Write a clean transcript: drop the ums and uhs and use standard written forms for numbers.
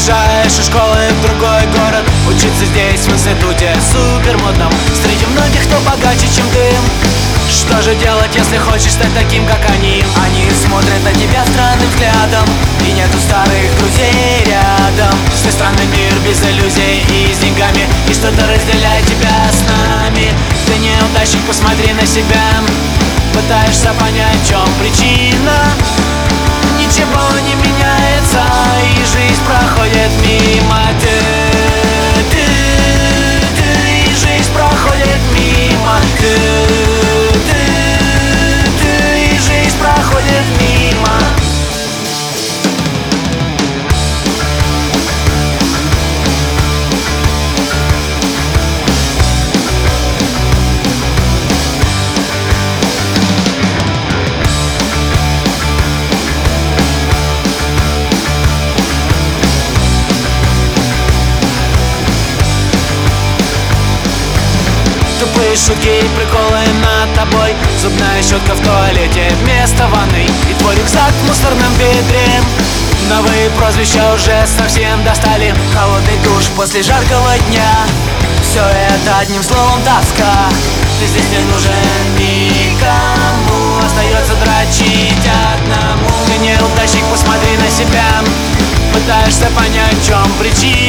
Уезжаешь из школы в другой город, учиться здесь в институте супер модном. Среди многих, кто богаче, чем ты. Что же делать, если хочешь стать таким, как они? Они смотрят на тебя странным взглядом, и нету старых друзей рядом. Свой странный мир без иллюзий и с деньгами, и что-то разделяет тебя с нами. Ты неудачник, посмотри на себя. Пытаешься понять, в чем причина. Ничего не меняется, и жизнь проходит мимо. И жизнь проходит мимо. И жизнь проходит мимо. Тупые шутки и приколы над тобой, зубная щетка в туалете вместо ванны, и твой рюкзак в мусорном ведре. Новые прозвища уже совсем достали. Холодный душ после жаркого дня. Все это одним словом тоска. Ты здесь не нужен никому, остается дрочить одному. Ты неудачник, посмотри на себя. Пытаешься понять, в чем причина.